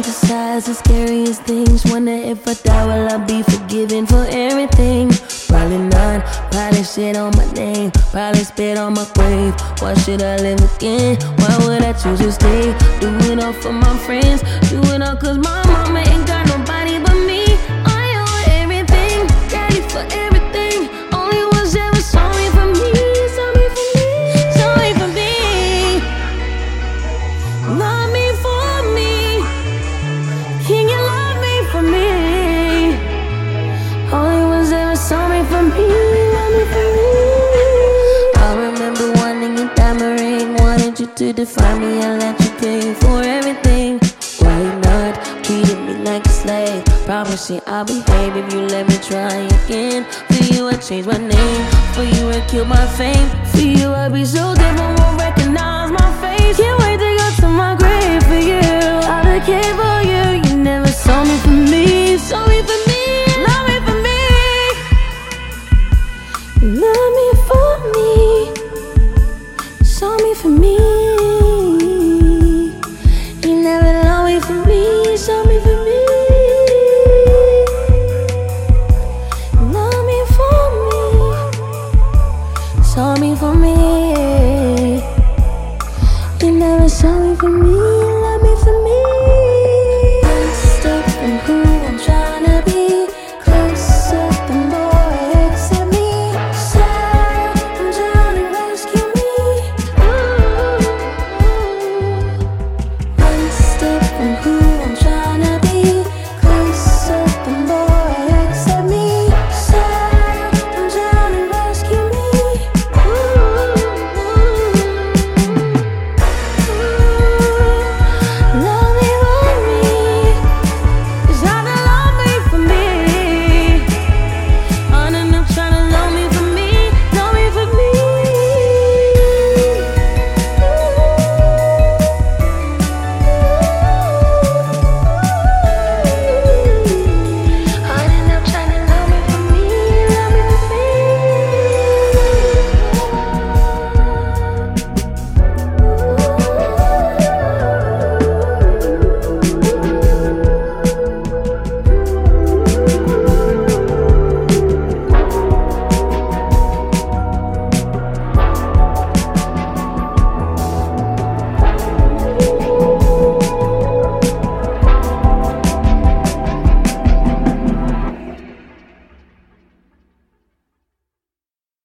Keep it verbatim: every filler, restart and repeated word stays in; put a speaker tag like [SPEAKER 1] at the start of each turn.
[SPEAKER 1] fantasize the scariest things. Wonder if I die, will I be forgiven for everything? Probably not. Probably shit on my name. Probably spit on my grave. Why should I live again? Why would I choose to stay? Do it all for my friends. Do it all cause my mama ain't got nobody but me. I owe everything. Ready for everything. Only ones that were sorry for me. Sorry for me. Sorry for me. Love me for me. Can you love me for me? Only ones that were sorry for me. Love me for me. I remember wanting a diamond ring. Wanted you to define me and let you pay for everything. Why not treating me like a slave? Promise you I'll behave if you let me try again. For you I change my name. For you I kill my fame. For you I'll be so different, won't recognize my face. Can't wait to go to my grave for you. I'll care for you.